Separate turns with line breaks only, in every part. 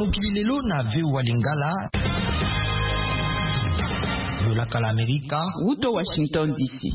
mokili lelo na VOA Lingala lolaka la Amerika
uto Washington DC.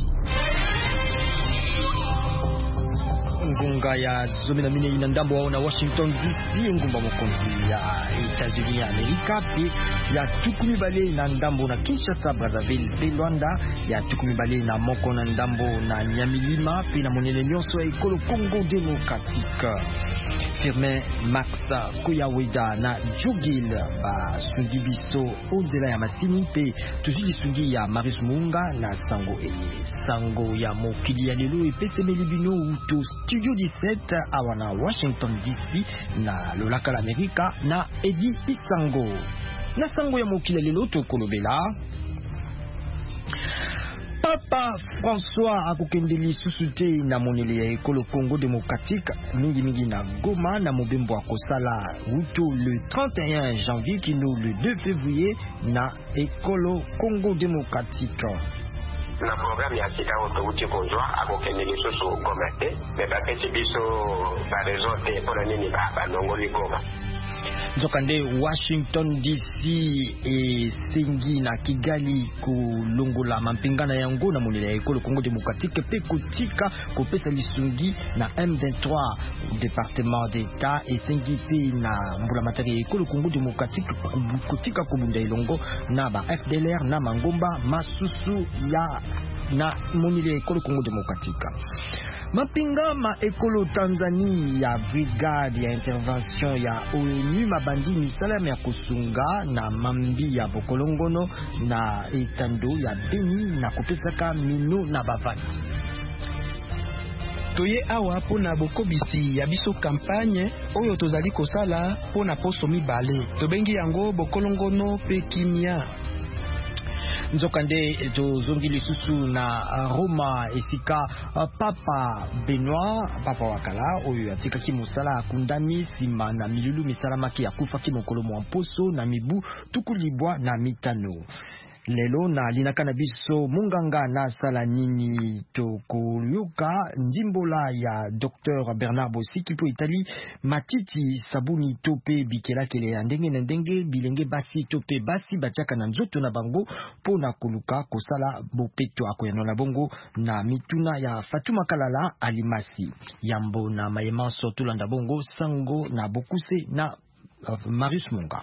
Ngunga ya zomi na mine inandambo wao na Washington DC, ngumba mokonzi ya Etats-Unis ya Amerika pe ya tukumi bale na ndambo na Kinshasa, Brazzaville pe Luanda, ya tukumi bale na moko na ndambo na Nyamilima pe na monene nyonso ya ekolo Congo Démocratique. Firmin Maxa Kuyaweda na Jugil ba sungi biso onzela ya masini pe tuzili sungi ya Maris Munga na sango ya mokili ya lelo epesemeli bino uto Studio 17 awana Washington DC na lolaka la Amerika na Edi Isango. Na sango ya mokili ya lelo tokolobela Papa François akokendeli susute na monele ya ekolo Congo Démocratique mingi na Goma na mobembo akosala uto le 31 janvier kino le 2 février na ekolo Congo Démocratique.
Na programme ya sika autouti konjwa akokendeli susu Goma te me bapesi biso ba raison te pona nini ba nongoli Goma.
Zokande Washington DC e sengi na Kigali kulongola mampingana yango na monele ya ekolo Congo Démocratique pe kutika kopesa lisungi na M23 département d'État e sengi pe na mbula matari ya ekolo Congo Démocratique kutika kubunda ilongo na ba FDLR na Mangomba masusu ya na monile ekolo Congo Démocratique. Mapinga ma ekolo Tanzania ya brigade ya intervention ya ONU mabandi misala ya kusunga na mambi ya bokolongono na etando ya Beni na kopesaka mino na bavati.
Toye awa pona bokobisi ya biso campagne oyo tozali kosala pona poso mibale tobengi yango bokolongono pe kimia.
Nzokande tozongi lisusu na Roma esika Papa Benoit Papa wakala oyo atikaki mosala akundami sima na milulu misala maki ya kufaki mokolo mwa mposo na mibu tukulibwa na mitano. Lelo na linaka na biso munganga na sala nini tokoyoka ndimbola ya Dr Bernard Bosiki po Itali matiti sabuni tope bikela kele ya ndenge na ndenge bilenge basi tope basi batiaka na nzoto na bango po na koluka kosala bopeto akoyano na bongo na mituna ya Fatuma Kalala Alimasi yambo na mayemanso tulanda bongo sango na bokuse na Marius Munga.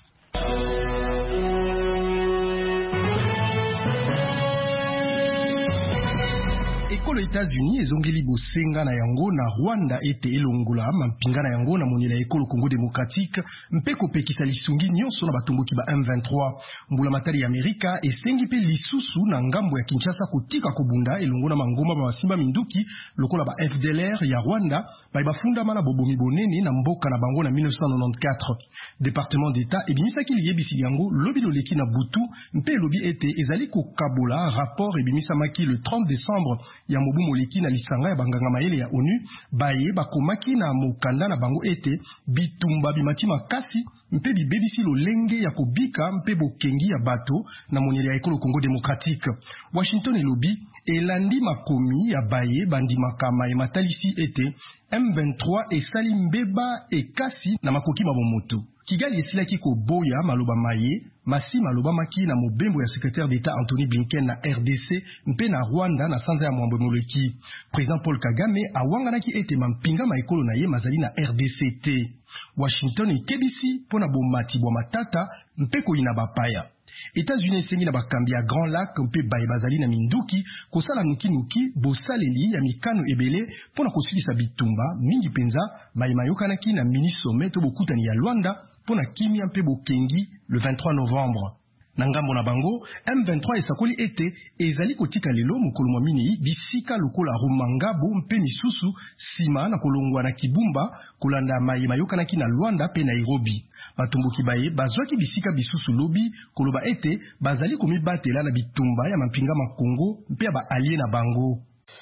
Ekolo États-Unis ezongeli bosenga na yango na Rwanda ete elongola mampingana yango na monela ekolo Congo Démocratique mpeko pekisa lisungi nyonso na batomboki ba M23. Mbula matari ya Amerika esengi pe lisusu na ngambo ya Kinshasa kotika kobunda elongo na mangoma ba masimba minduki lokola ba FDLR ya Rwanda bafunda mana bobomi bonene na mboka na bango na 1994. Département d'État ebimisaki liyebisi yango lobi loleki na butu mpe lobi ete ezali kokabola rapport ebimisa maki le 30 décembre ya mobu moleki na lisanga ya banganga mayele ya ONU baye bakomaki na mokanda na bango ete bitumba bimati makasi mpe bibebisi lolenge ya kobika mpe bokengi ya bato na monele ya ekolo Congo Démocratique. Washington elobi elandi makomi ya baye bandimaka ematalisi ete M23 esali mbeba ekasi na makoki mabomoto. Kigali esilaki koboya maloba maye masi maloba maki na mobembo ya secrétaire d'État Anthony Blinken na RDC mpe na Rwanda na sanza ya mwambo moleki. Président Paul Kagame awanganaki ete mampinga maekolo na ye mazali na RDC te. Washington ekebisi pona bomati bwa matata mpe koyina bapaya. États-Unis esengi na bakambi ya Grand Lac mpe baye bazali na minduki kosala nuki bosaleli ya mikano ebele pona kosilisa bitumba mingi penza mayokanaki na mini sommet to bokutani ya Luanda pona kimia mpe bokengi le 23 novembre. Na ngambo na bango, M23 esakoli ete ezali kotika lelo mokolo mwa minei bisika lokola Rumangabo mpe misusu sima na kolongwa na Kibumba kolanda mayokanaki na Luanda pe Nairobi. Batomboki baye bazwaki bisika bisusu lobi koloba ete bazali komibatela na bitumba ya mampinga makongo mpe ba allié na bango.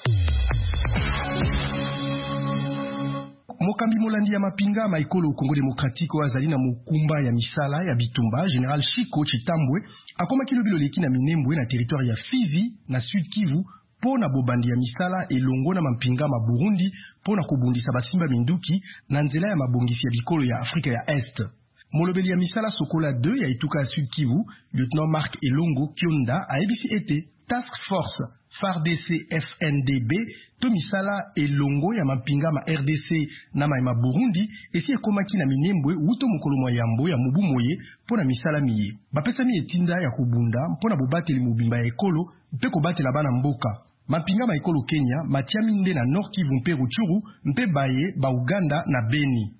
Mokambi molandi ya mapinga maikolo Congo Démocratique wazali na mokumba ya misala ya bitumba General Chiko Chitambwe akomaki lobi loleki na Minembwe na territoire ya Fizi na Sud Kivu pona bobandi ya misala elongo na mampinga ma Burundi pona kobundisa basimba minduki na nzela ya mabongisi ya bikolo ya Afrika ya Est. Molobeli ya misala Sokola 2 ya Ituka Sud Kivu, lieutenant Marc Elongo Kionda a ebisi ete Task Force FARDC FNDB to misala elongo ya mapinga ma RDC na ma Burundi esi ekomaki na minembwe uto mokolo mwa yambo ya mubu moye pona misala miye. Bapesami etinda ya kubunda mpona bobateli mobimba ya ekolo mpe kobatela bana mboka. Mapinga ma ekolo Kenya matiami nde na Nord Kivu mpe Rutshuru mpe baye ba Uganda na Beni.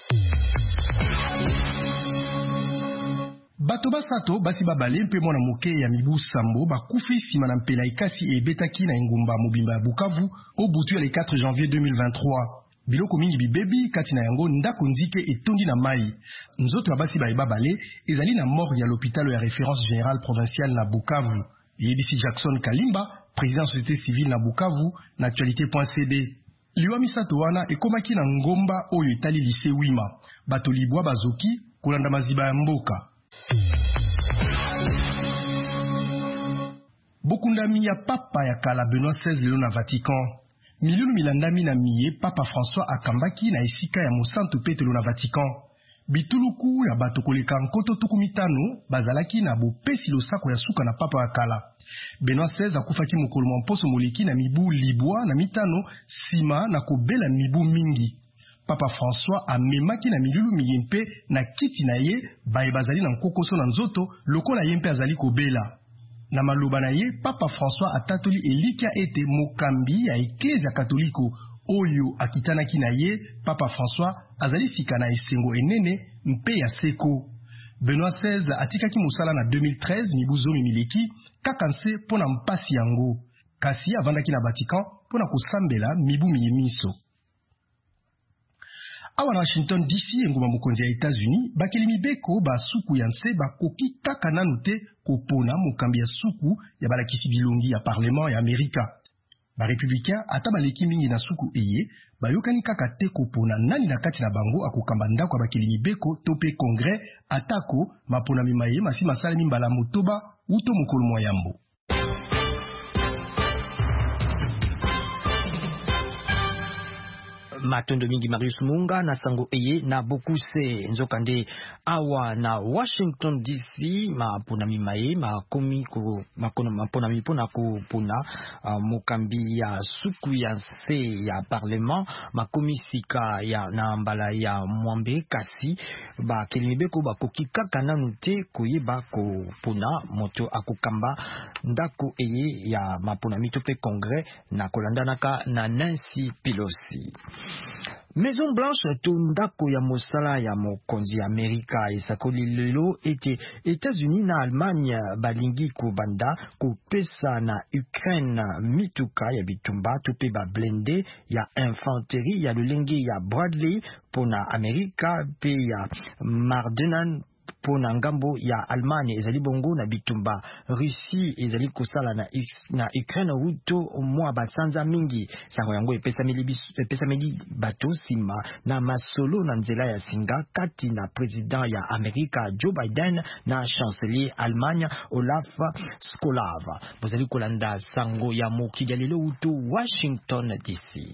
Bato basato basi babale mpe mwana moke ya mibu sambo bakufi sima na mpela ikasi ebetaki na engumba mobimba ya Bukavu au butu ya le 4 janvier 2023. Biloko mingi bibebi kati na yango ndako nzike etondi na mai. Nzoto ya basi baye babale ezali na mort ya l'hôpital ya référence générale provinciale na Bukavu. Yebisi Jackson Kalimba, président société civile na Bukavu, na actualité.cd. Liwa misato wana ekomaki na ngomba oyo etali lycée Wima. Bato libwa bazoki kolanda maziba ya mboka. Bokundami ya papa ya kala Benoît XVI lelo na Vatican. Milulu milandami na miye papa François akambaki na esika ya mosantu petelo na Vatican. Bituluku ya bato koleka nkoto tukumitano bazalaki na bopesi losako ya suka na papa ya kala. Benoît XVI akufaki mokolo mwa mposo moleki na mibu libwa na mitano sima na kobela mibu mingi. Papa François amemaki na milulu miyempe na kiti na ye baye bazali na nkokoso na nzoto lokola yempe azali kobela. Na maloba na ye, Papa François atatoli elikia ete mokambi ya Eklezia Katoliko oyo akitanaki na ye, Papa François azali sika na esengo enene mpe ya seko. Benoît XVI atikaki mosala na 2013 mibuzomi mileki kakanse pona mpasi yango. Kasi avandaki na Vatican pona kosambela mibu miyemiso. Awa na Washington DC engoma mokonzi ya États-Unis bakeli mibeko ba suku ya nse bakoki kaka nanu te kopona mokambi ya suku ya balakisi bilongi ya parlement ya Amerika. Ba républicain ata baleki mingi na suku eye bayokani kaka te kopona nani na kati na bango akokamba ndako ya bakeli mibeko to pe congrès atako mapona mimaye masi masala mimbala motoba uto mokolo mwa yambo.
Matondo mingi Marius Munga na sango eye na bokuse nzokande awa na Washington DC mapona mimaye makomi ko makono mapona mipona ko pona mokambi ya suku ya nse ya parlement makomi sika ya na mbala ya mwambe kasi ba kelimibeko bakoki kaka nanu te koyeba ko pona moto akokamba ndako eye ya mapona mitope congrès na kolandanaka na Nancy Pelosi. Maison Blanche tundako ya mosala ya mokonzi Amerika esakoli lelo ete États-Unis na Allemagne balingi kobanda kopesa na Ukraine mituka ya bitumba tope ba blende ya infanterie ya lolenge ya Bradley pona Amerika pe ya Mardenan pona ngambo ya Allemagne ezali bongo na bitumba Russie ezali kosala na Ukraine uto mwa basanza mingi sango yango epesa meli bato sima na masolo na nzela ya singa kati na president ya Amerika Joe Biden na chancelier Allemagne Olaf Scholz. Bozali kolanda sango ya mokili ya lelo uto Washington DC.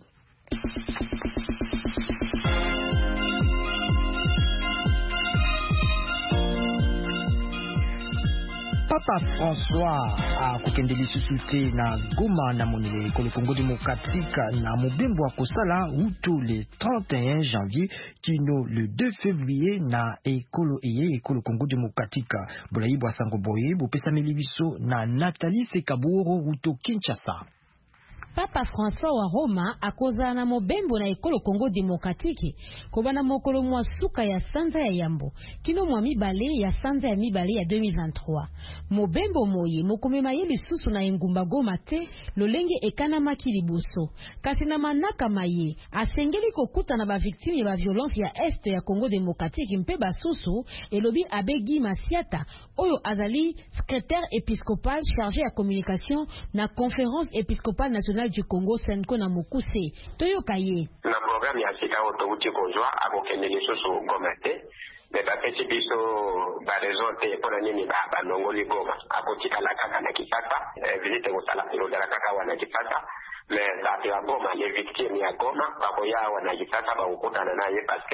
Papa François a kokendeli susute na Goma na monele ekolo Congo démocratique na mobembo akosala uto le 31 janvier kino le 2 février na ekolo Congo démocratique. Bolayi bwa sango boye bopesa melibiso na Nathalie Sekaburo uto Kinshasa.
Papa François wa Roma akoza na mobembo na ekolo Congo démocratique kobana mokolo mwa suka ya sanza ya yambo kino mwa mibale ya sanza ya mibale ya 2023 mobembo moye mokomema ye lisusu na engumba Goma te lolenge ekana makili buso kasi na manaka maye asengeli kokuta na ba victime ya ba violence ya est ya Congo démocratique mpe basusu elobi abegi Masiata oyo azali secrétaire épiscopal chargé ya communication na conférence épiscopale nationale du Congo Senko na Mukuse toyokaye
na programme ya sika autouti konjwa akokendeli susu Goma te me bapesi biso baraison te mpona nini banongoli Goma akotikala kaka na Kisasa visite kosala elodala kaka wana Kisasa me bato ya Goma les victimes ya Goma bakoya wana Kisasa bakokutana na ye parce que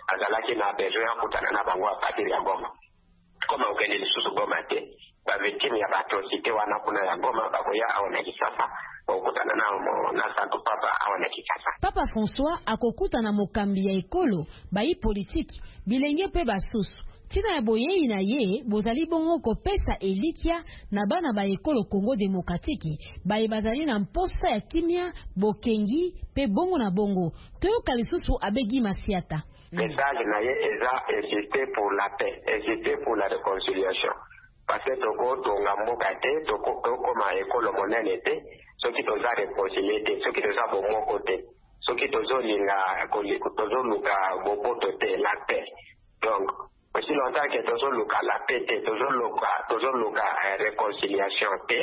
azalaki na besoin ya kutana na bango a partir ya Goma. Koma ukende lisusu Goma te, ba victime ya atrocité wana kuna ya Goma bakoya aona Kisasa, bakutana nao na Santo Papa aona Kisasa.
Papa François akokutana mokambi ya ekolo bayi politique bilenge pe basusu. Tina ya boyei na ye bozali bongo kopesa elikia na bana ba ekolo Congo Démocratique baye bazali na mposa ya kimia bokengi pe bongo na bongo. Toyoka lisusu abegi Masiata.
Message na ye eza insister pour la paix, insister pour la réconciliation. Parce que toko tonga mboka te, toko ma ekolo monene te, soki toza réconcilier te, soki toza bomoko te, soki tozo linga tozo luka bopoto te, la paix. Donc aussi longtemps que tozo luka la paix te, tozo luka réconciliation te,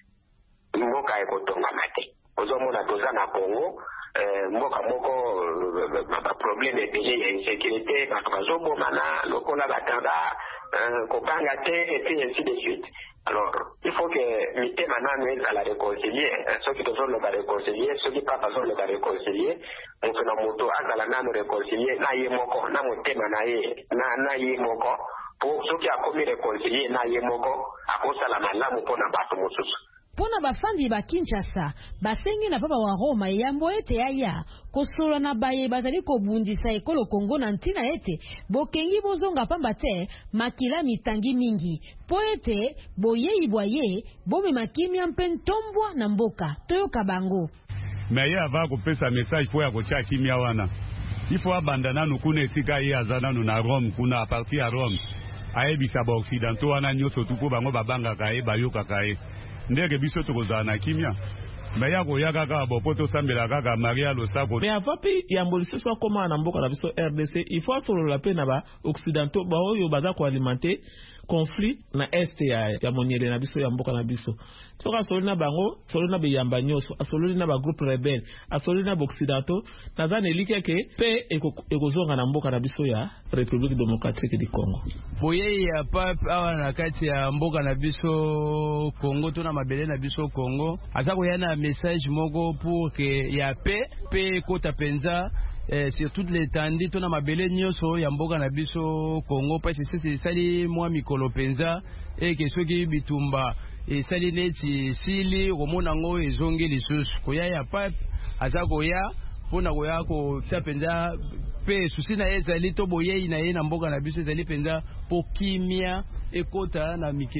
mboka ekotonga mate. Ozo mona toza na Congo, mboka moko problème ebele ya insécurité, bato bazobomana lokola batanda kopanga te et puis ainsi de suite. Alors il faut que mitema nanu ezala réconcilier, soki tozoloba réconcilier, soki papa azoloba réconcilier, moto na moto azala nanu réconcilier na ye moko, na motema na ye na ye moko, po soki akomi réconcilier na ye moko akosala malamu mpona bato mosusu.
Pona bafandi ba Kinshasa basengi na papa wa Roma yambo ete aya kosola na baye bazali kobundisa ekolo Kongo na ntina ete bokengi bozonga pamba te makila mitangi mingi po ete boyei boye bome makimia mpentombwa na mboka toyoka bango.
Meye ava kopesa message po ya kocha kimia wana ifo abandana nukune esika ye azana na Rome kuna a partir ya Rome ayebisa ba occidentaux wana nyoso tupo bango babanga kae bayoka kae ndege biso tokozala na kimia meya koyaka kaka bopoto sambela kaka Maria Losako.
Mais avant pe yambo lisusu akoma na mboka na biso RDC il faut solola pe na ba occidentaux ba oyo baza ko alimenter conflit na est ya monyele na biso ya mboka na biso. Soka sololi na bango, sololi na beyamba nyoso, sololi na ba groupe rebelle, sololi na occidentaux, nazana elike ke pe ekozonga na mboka na biso ya République démocratique du Congo.
Boye ya pap awa na kati ya mboka na biso Congo to na mabele na biso Congo, azako yana message moko pour que ya pe kota penza sur toute l'étendue to na mabele nyoso ya mboka na biso Congo parce que c'est sali moi mikolo penza et que soki bitumba et sali neti sili romona ngo ezongi lisusu koya ya pap azako ya pona koya ko tsapenza pe susi na ezali to boye na ye na mboka na biso ezali penza pokimia ekota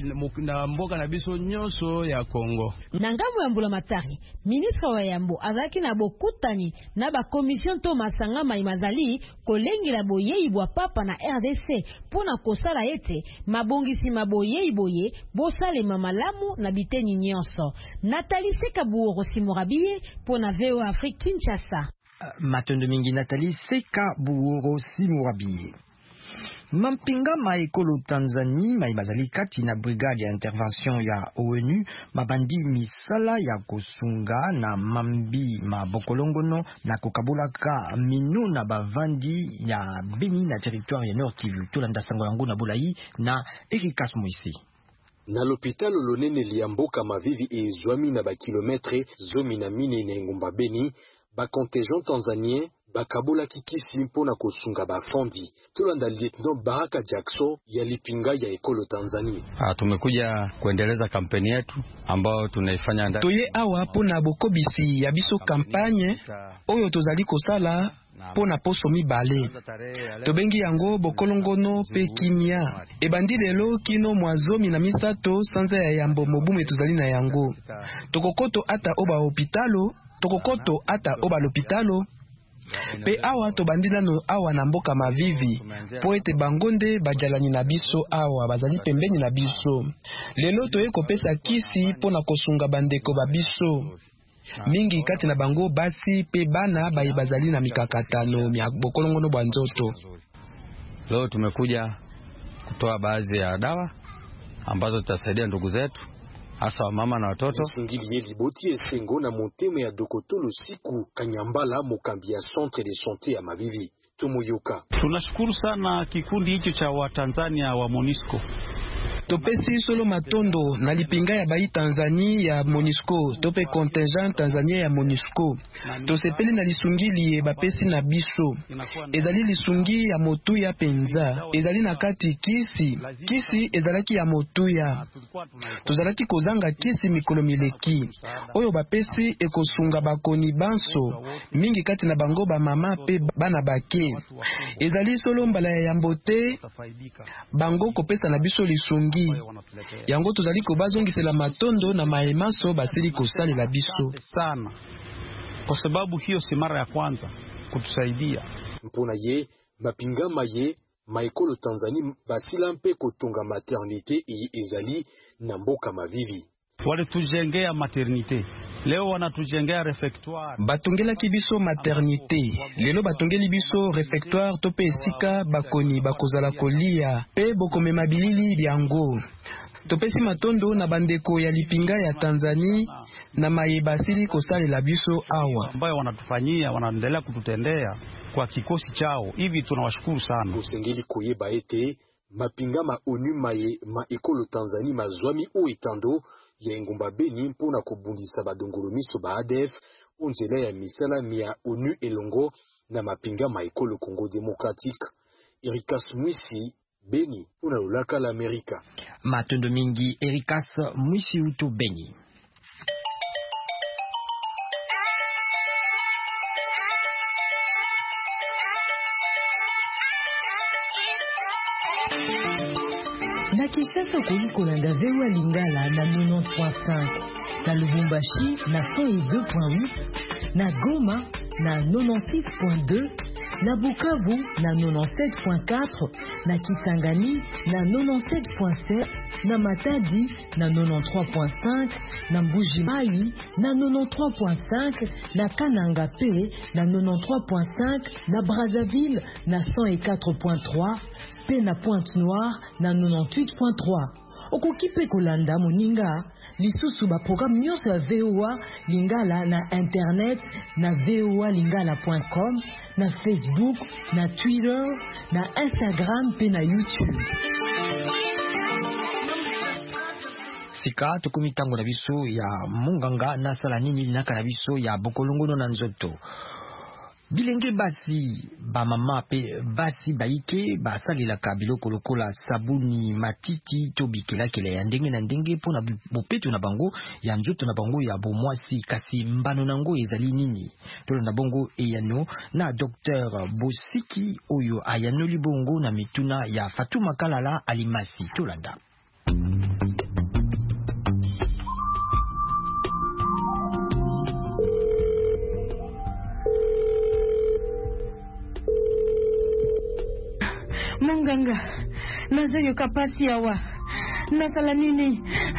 na mboka na biso nyonso ya Congo.
Na ngambo ya Mbula Matari, ministre wa Yambo azaki na bokutani na ba commission to masanga maimazali kolengela boyei bwa papa na RDC pona kosala ete mabongisi maboyei boye bosale mamalamu na biteni nyonso. Nathalie Sekabuoro Simorabie pona VO Afrique Kinshasa.
Matondo mingi Nathalie Sekabuoro Simorabie. Mampinga maekolo Tanzania maibazali kati na brigade ya intervention ya ONU mabandi misala ya kosunga na mambi mabokolongono na kokabulaka minu na bavandi ya Beni na territoire ya Nord Kivu tolanda sango yango na Bulayi na Erikas Moise.
Na l'hôpital lonene liamboka mavivi ezwami na bakilometre zomi na mine na ngomba Beni ba contingent tanzanien bakabola kikisi mpona kosunga bafandi. Tolanda lieutenant Baraka Jackson ya lipinga ya ekolo Tanzania.
Tumekuja kuendeleza kampeni yetu ambao tunaifanya ndani.
Toye awa pona bokobisi ya biso kampanye oyo tozali kosala pona poso mibale. Tobengi yango bokolongono pe kimia. Ebandi lelo kino mwazomi na misato sanza ya yambo mobume tozali na yango. Tokokoto ata oba hopitalo, tokokoto ata oba lopitalo. Pe awa tobandila no awa na mboka mavivi po ete bangonde bajalani na biso awa bazali pembeni na biso. Lelo toye kopesa kisi pona kosunga bandeko babiso. Mingi kati na bango basi pe bana bayi bazali na mikakatano mya bokolongono bwa nzoto.
Leo tumekuja kutoa baadhi ya dawa ambazo tutasaidia ndugu zetu hasa mama na watoto.
Sungili Liboti esengo na montemo ya Dokotolo siku Kanyambala mokambi ya centre de santé ya Mavivi. Tumuyoka.
Tunashukuru sana kikundi hicho cha Watanzania wa MONUSCO
topesi solo matondo na lipinga ya bai Tanzania ya MONUSCO tope contingent Tanzania ya MONUSCO tosepeli na lisungili bapesi na biso ezali lisungi ya motuya penza ezali na kati kisi ezalaki ya motuya tozalaki kozanga kisi mikolo mileki oyo bapesi ekosunga bakoni banso mingi kati na bango ba mama pe bana bake ezali solo mbala ya yambo te bango kopesa na biso lisungi yango tozali kobazongisela matondo na maemaso basili kosalela biso
sana kwa sababu hiyo si mara ya kwanza kutusaidia
mpona ye mapingama ye maekolo Tanzania basila mpe kotunga maternité ezali na mboka Mavivi
walitujengea maternité leo wanatujengea refectoire
batongelaki biso maternité lelo batongeli biso refectoire tope esika bakoni bakozala kolia pe bokomema bilili byango topesi matondo na bandeko ya lipinga ya Tanzania na mayebasili kosalela biso awa
ambayo wanatufanyia wanaendelea kututendea kwa kikosi chao hivi tunawashukuru sana
usengeli koyeba ete mapingama onu maye maekolo Tanzania mazwami o etando ya engumba Beni mpona kobundisa badongolo miso ba ADF onzela ya misala mia onu elongo na mapingama ekolo Congo Démocratique. Ericas Mwisi Beni mpona lolaka la Amerika.
Matondo mingi Ericas Mwisi uto Beni.
Na Kinshasa okoli kolanda VOA Lingala na 90.5, na Lubumbashi na 102.8, na Goma na 96.2, na Bukavu na 97.4, na Kisangani na 97.7, na Matadi na 93.5, na Mbuji-Mayi na 93.5, na Kananga P na 93.5, na Brazzaville na 104.3, pe na Pointe-Noire na 98.3. Okoki pe kolanda moninga lisusu ba programme nyonso ya VOA Lingala na internet na voalingala.com, na Facebook, na Twitter, na Instagram pe na YouTube.
Sika tukumi tango na biso ya munganga na sala nini linaka na biso ya bokolongono na nzoto. Bilenge basi ba mama pe basi baike basalelaka biloko lokola sabuni matiti to bikelakela ya ndenge na ndenge pona bopeto na bango ya nzoto na bango ya bomwasi kasi mbano nango ezali nini tolo na bongo eyano na Dr Bosiki oyo ayanoli bongo na mituna ya Fatuma Kalala Alimasi tolanda.
Munganga, nazoyo kapasi awa. Nasala nini?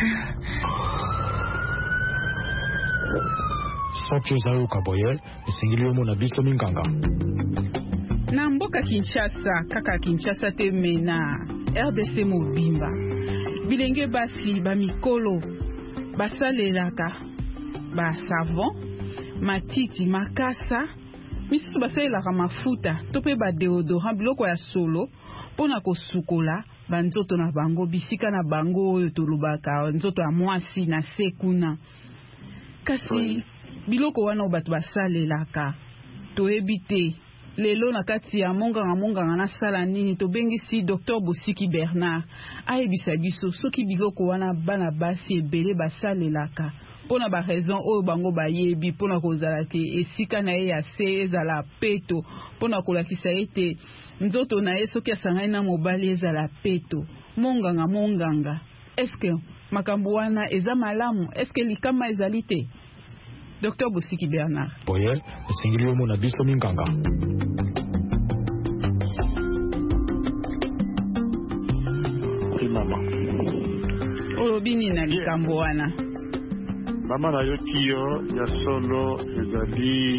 Soki ozayo kaboye, esengeli omo na biso minganga.
Na mboka Kinshasa, kaka Kinshasa te mena RDC mobimba. Bilenge basi ba mikolo basalelaka ba savon, matiti makasa, misusu basalelaka mafuta, tope ba deodorant biloko ya solo. Pona kosukola banzoto na bango bisika na bango oyo tolobaka nzoto ya mwasi na sekuna kasi biloko wana bato basalelaka toyebi te lelo na kati ya monganga na sala nini tobengisi Dr Bosiki Bernard ayebisa biso soki biloko wana bana basi ebele basalelaka pona ba raison oyo bango bayebi pona kozala ke esika na ye ya se ezala peto pona kolakisa ete nzoto na ye soki asangani na mobali ezala peto monganga eske makambo wana eza malamu eske likama ezali te Dr Bosiki Bernard
boye esengeli omo na biso minganga
mama
olobini na likambo wana
mama na yoki yo ya solo ezali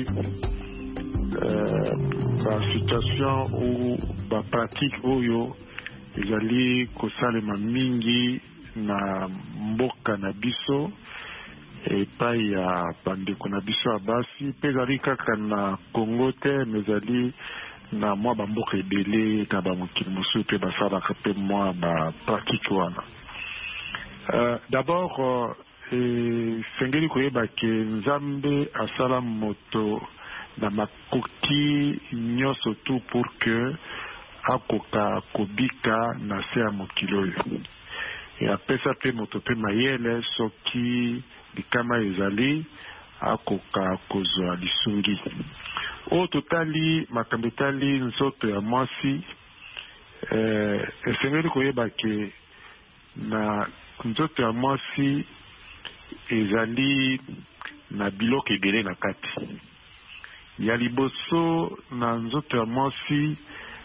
ba situation ou ba pratique oyo ezali kosalema mingi na mboka na biso epai ya bandeko na biso ya basi mpe ezali kaka na Congo te mezali na mwa bamboka ebele na bamokili mosusu mpe basalaka mpe mwa bapratique wana D'abord, sengeli koyeba ke nzambe asala moto na makoki nyonso tu pour que akoka kobika na se ya mokili oyo. E apesa pe moto pe mayele soki likama ezali akoka kozwa lisungi. O totali makambo etali nzoto ya mwasi, esengeli koyeba ke na nzoto ya mwasi ezali na biloko ebele na kati. Ya liboso na nzoto ya mwasi,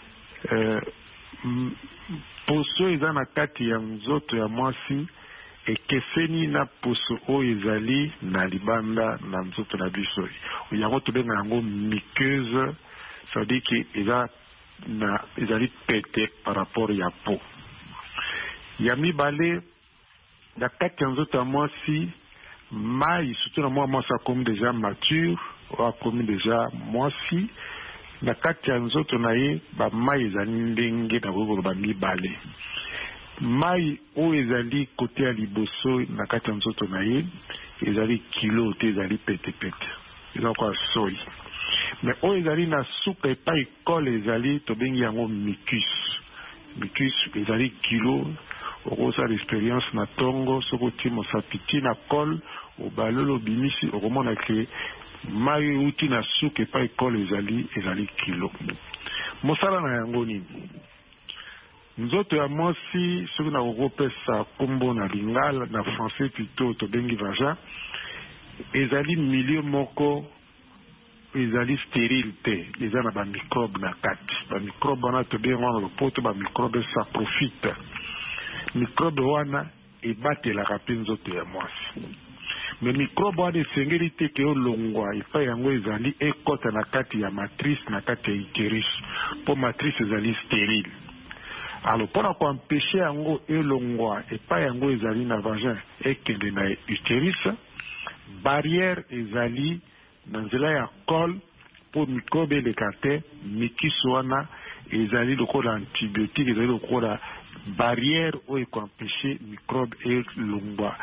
poso eza na kati ya nzoto ya mwasi ekeseni na poso oyo ezali na libanda na nzoto na biso. Yango tobenga yango muqueuse, ça veut dire que ezali pete par rapport ya peau. Ya mibale na kati ya nzoto ya mwasi, mai surtout na mwasi akomi deja mature o akomi deja mwasi, na kati ya nzoto na ye ba mai ezali ndenge na koloba mibale. Mai oyo ezali kote ya liboso na kati ya nzoto na ye ezali kilo te ezali pete eza kwa soi. Mais oyo ezali na suka epai kole ezali tobengi yango mucus ezali kilo. Okosa l'expérience na tongo soko ti mosapiti na kol obalolo bimisi okomona ke mai uti na suka epai kole ezali kilo. Mosala na yango nini? Nzoto ya mwasi soki na kokopesa kombo na lingala na français plutôt tobengi vagin, ezali milieu moko ezali stérile te, eza na bamicrobe na kati. Bamicrobe wana tobengi wana lopoto bamicrobe saprofite. Microbe wana ebatelaka mpe nzoto ya mwasi. Me microbe wana esengeli te ke olongwa epai yango ezali ekota na kati ya matrice na kati ya utérus, mpo matrice ezali stérile. Alors mpona koempêche yango elongwa epai yango ezali na vagin ekende na utérus, barrière ezali na nzela ya col mpo microbe eleka te. Mikisi wana ezali lokola antibiotique, ezali lokola barrière oyo ekoempêche microbe elongwa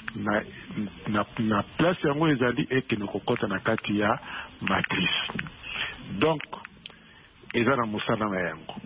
na place yango ezali ekende kokota na kati ya matrice. Donc eza na mosala na yango.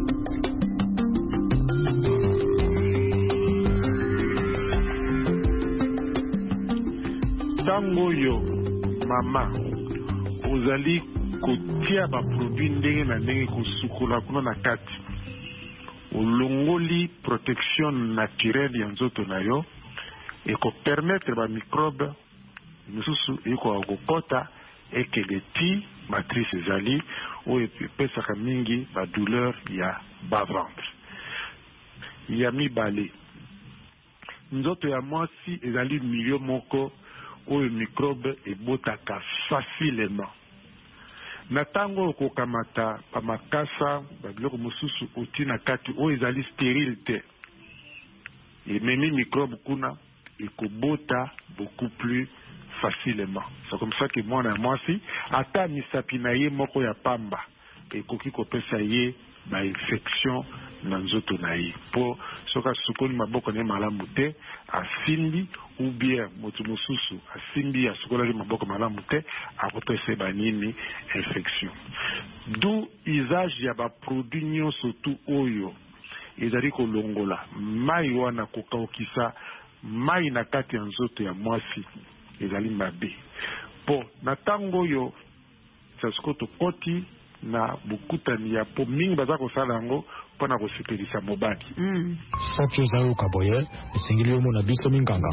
Tango yo mama ozali kotia baproduit ndenge na ndenge kosukola kuna na kati, olongoli protection naturelle ya nzoto na yo, ekopermettre bamicrobe misusu ekokota ekele ti matrice ezali oyo epesaka mingi badouleur ya bas-ventre. Ya mibale, nzoto ya mwasi ezali milieu moko oyo microbe ebotaka facilement. Na tango okokamata bamakasa babiloko mosusu oti na kati oyo ezali stérile te, ememi microbe kuna ekobota beaucoup plus facilement. C'est comme ça que mwana mwasi ata misapi na ye moko ya pamba ekoki kopesa ye ba infection na nzoto na ye. Po soka sukoli maboko ne malamu te asimbi ou bien moto mosusu asimbi asukola maboko malamu te akopesa ba nini infection. D'où usage ya ba produit nyonso tu oyo ezali kolongola mai wana kokaukisa mai na kati ya nzoto ya mwasi ezali mabe. Po na tango yo saskoto koti na bukutani ya po mingi baza kosala yango mpona kosepelisa mobali.
Soki ozali okaboye esengeli omona biso minganga.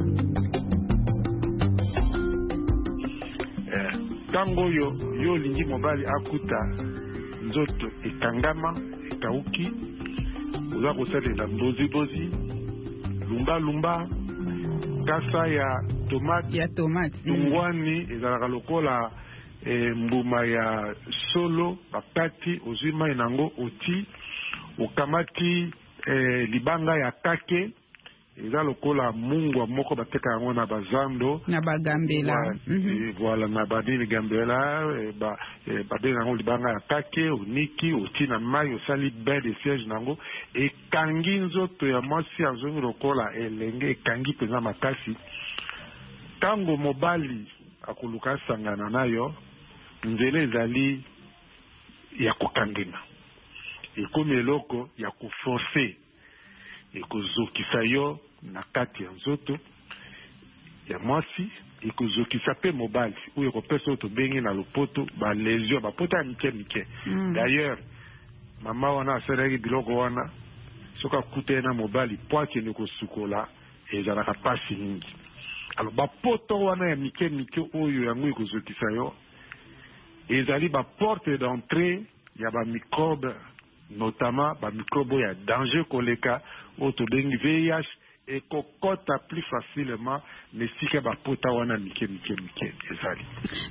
Tango yo olingi mobali akuta nzoto ekangama ekauki, oza kosalela mbozi lumba kasa ya tomate tungwani ezalaka lokola mbuma ya solo bakati ozwi mai nango oti okamati libanga ya kake eza lokola mungwa moko bateka yango na bazando
na bagambela
voilà na badini gambela babenga yango libanga ya kake oniki otina mai osali bain de siège nango ekangi nzoto ya mwasi azongi lokola elenge ekangi mpenza makasi. Tango mobali akoluka sangana nayo nzela ezali ya kokangena ekomi eloko ya koforce ekozokisa yo na kati ya nzoto ya mwasi ekozokisa pe mobali oyo ekopesa oyo tobengi na lopoto balesio bapota ya mike mike. D'ailleurs mama wana asalaki biloko wana soki akutani na mobali po akende kosukola ezalaka pasi mingi. Alors bapoto wana ya mike mike oyo yango ekozokisa yo ezali baporte d'entrée ya bamicrobe, notamment bamicrobe ya danger koleka oyo tobengi VIH ekokota plus facilement nesika bapota wana mike ezali.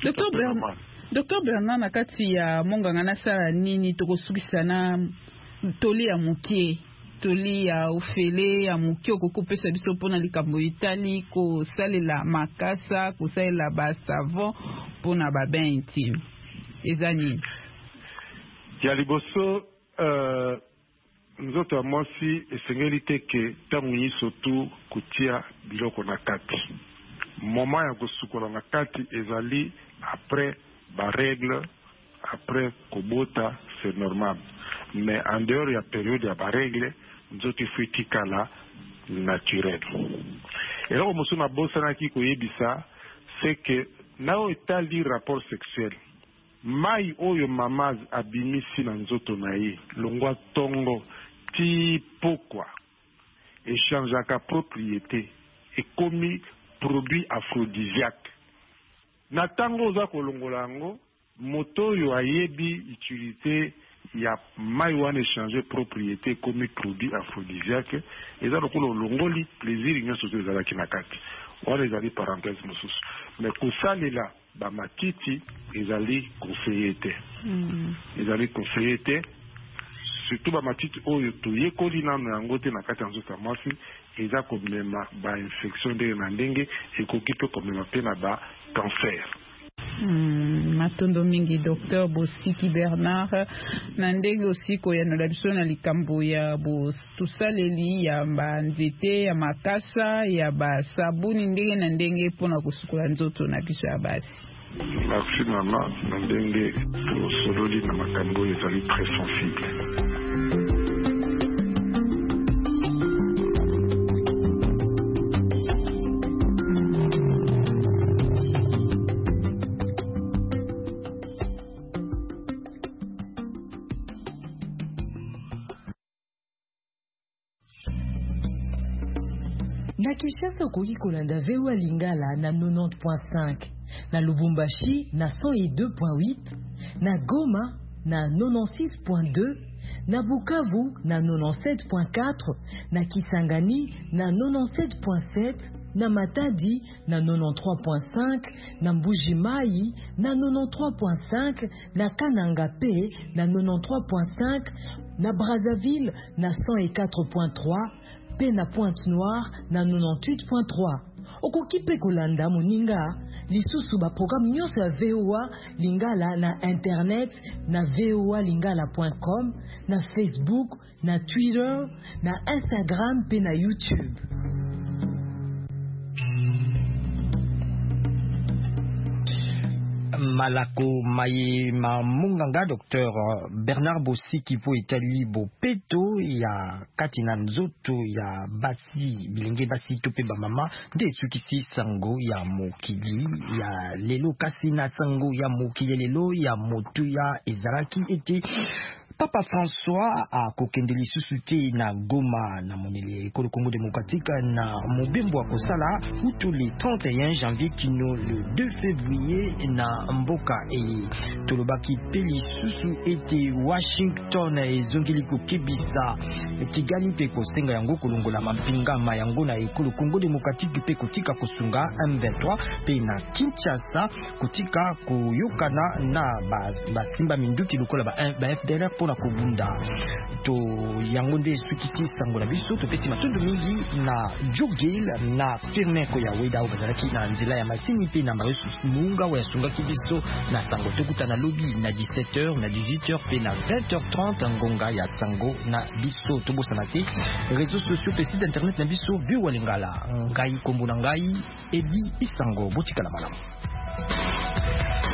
Dr Bernard, na kati ya monganga nasala nini tokosukisa na toli ya mukie, toli ya ofele ya mukie okokopesa biso mpona likambo etali kosalela makasa, kosalela basavon mpona babain intime eza nini?
Ya liboso nzoto ya mwasi esengeli te ke ntango nyonso tu kotia biloko na kati. Moment ya kosukola na kati ezali après baregle, après kobota, c'est normal. Mais en dehors ya période ya baregle nzoto ifo etikala naturel. Eloko mosusu nabosanaki koyebisa c'est que nao etali rapport sexuel mai oyo mama abimisi na nzoto na ye longwa tongo ti pokwa echangeaka propriété ekomi produit aphrodisiaque. Na tango oza kolongola yango moto oyo ayebi utilité ya mai wana échanger propriété ekomi produit aphrodisiaque eza lokola olongoli plaisir nyonso oyo ezalaki na kati wana ezali parenthèse mosusu. Mais kosalela bamatiti ezali conseillé te. Ezali conseillé te surtout bamatiti oyo toyekoli nano yango te na kati ya nzoto ya mwasi eza komema bainfection ndenge na ndenge ekoki mpe komema mpe na bacancer.
Matondo mingi Dr Bosiki Bernard na ndenge aussi koyanola biso na likambo ya tosaleli ya banzete ya makasa ya basabuni ndenge na ndenge mpona kosukola nzoto na biso ya basi.
Merci mama, na ndenge tosololi na makambo ezali très sensible.
Na Kinshasa okoki kolanda VOA Lingala na 90.5, na Lubumbashi na 102.8, na Goma na 96.2, na Bukavu na 97.4, na Kisangani na 97.7, na Matadi na 93.5, na Mbuji-Mayi na 93.5, na Kananga Pe na 93.5, na Brazzaville na 104.3, pe na Pointe-Noire na 98.3. Okoki pe kolanda moninga lisusu ba programme nyonso ya VOA Lingala na internet na voalingala.com, na Facebook, na Twitter, na Instagram pe na YouTube.
Malako maye mamunganga Dr Bernard Bosiki po etali bopeto ya katina nzoto ya basi bilenge basi tope ba mama nde sukisi sango ya mokili ya lelo kasi na sango ya mokili lelo ya motu ya ezalaki ete Papa François a kokendeli susute na Goma na monele ekolo Congo démocratique na mobembo wa kosala utu le 31 janvier kino le 2 février na mboka e tolobaki peli susu ete Washington ezongeli kokebisa Kigali pe kosenga yango kolongola mampingama yango na ekolo Congo démocratique pe kotika kosunga M23 pe na Kinshasa kotika koyokana na basimba minduki lokola ba FDLR pona kubunda to yango nde sukisi sango na biso topesi matondo mingi na Jogil na Firmin Koyaweda bazalaki na nzela ya masini pe na Marius Munga wa yasungaki biso na sango tokuta na lobby na 17h na 18h pe na 20h30 ngonga ya sango na biso tobosana te réseaux sociaux pe site internet na biso bio walingala ngai kombo na ngai Edi Isango botikala malamu.